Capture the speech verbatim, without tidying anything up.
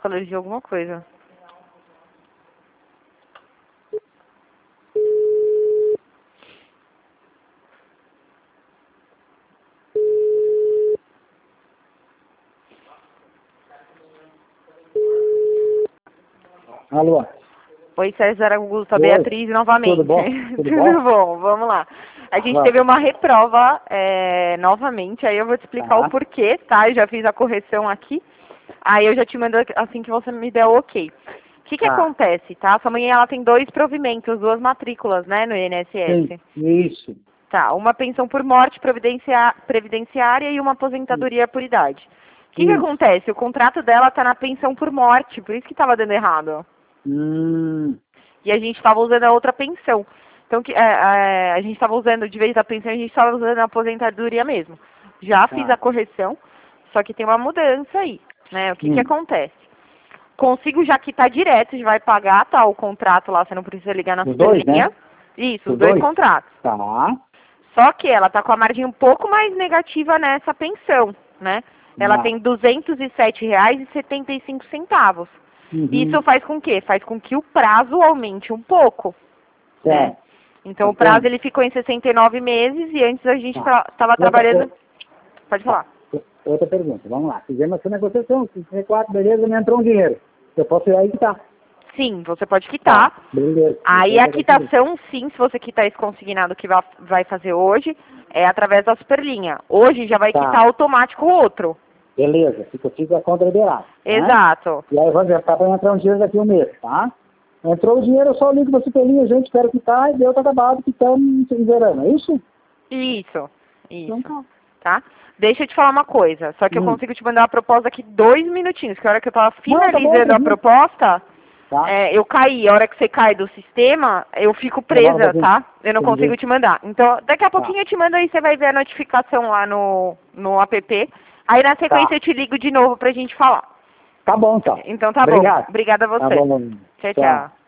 com alergia a alguma coisa. Alô? Oi, César Augusto, a Oi. Beatriz novamente. Tudo bom? Tudo Tudo bom? bom, vamos lá. A gente Vai. teve uma reprova é, novamente, aí eu vou te explicar Tá. o porquê, tá? Eu já fiz a correção aqui, aí eu já te mando assim que você me der o ok. O que que Tá. acontece, tá? Sua mãe, ela tem dois provimentos, duas matrículas, né, no I N S S. Sim, isso. Tá, uma pensão por morte previdencia- previdenciária e uma aposentadoria por idade. O que que Isso. acontece? O contrato dela tá na pensão por morte, por isso que tava dando errado. Hum, E a gente estava usando a outra pensão. Então, que, é, é, a gente estava usando, de vez da pensão, a gente estava usando a aposentadoria mesmo. Já fiz tá. a correção, só que tem uma mudança aí, né? O que que Hum. acontece? Consigo já quitar direto, já vai pagar, tá, o contrato lá, você não precisa ligar na Os dois, superlinha. né? Isso, os Os dois dois? contratos. Tá. Só que ela tá com a margem um pouco mais negativa nessa pensão, né? Ela Tá. tem duzentos e sete reais e setenta e cinco centavos. Uhum. Isso faz com que? Faz com que o prazo aumente um pouco, né? Certo. Então, o Então, prazo ele ficou em sessenta e nove meses e antes a gente Tá. estava Outra- trabalhando... outra- Pode falar. Outra pergunta, vamos lá. Fizemos essa negociação, sessenta e quatro, beleza, me entrou um dinheiro. Eu posso ir aí que tá. Sim, você pode quitar. Tá, beleza. Aí Eu a quero saber. quitação, sim, se você quitar esse consignado que va- vai fazer hoje, é através da superlinha. Hoje já vai Tá. quitar automático o outro. Beleza, fica, fica a conta liberada. Tá? Exato. E aí vai tá para entrar um dinheiro daqui a um mês, tá? Entrou o dinheiro, eu só ligo pra superlinha, gente, quero quitar, e deu, tá acabado, quitamos em verano, é isso? Isso. Isso. Então tá. Tá? Deixa eu te falar uma coisa. Só que eu Hum. consigo te mandar a proposta daqui dois minutinhos. Que a hora que eu tava Não, tá bom, finalizando a tranquilo. proposta, Tá? é, eu caí. A hora que você cai do sistema, eu fico Demora um presa, pouquinho. tá? Eu não Entendi. consigo te mandar. Então, daqui a Tá. pouquinho eu te mando aí, você vai ver a notificação lá no, no app. Aí na sequência Tá. eu te ligo de novo pra gente falar. Tá bom, então. Então tá Obrigado. bom. Obrigada a você. Tá bom, bom. Tchau, tchau.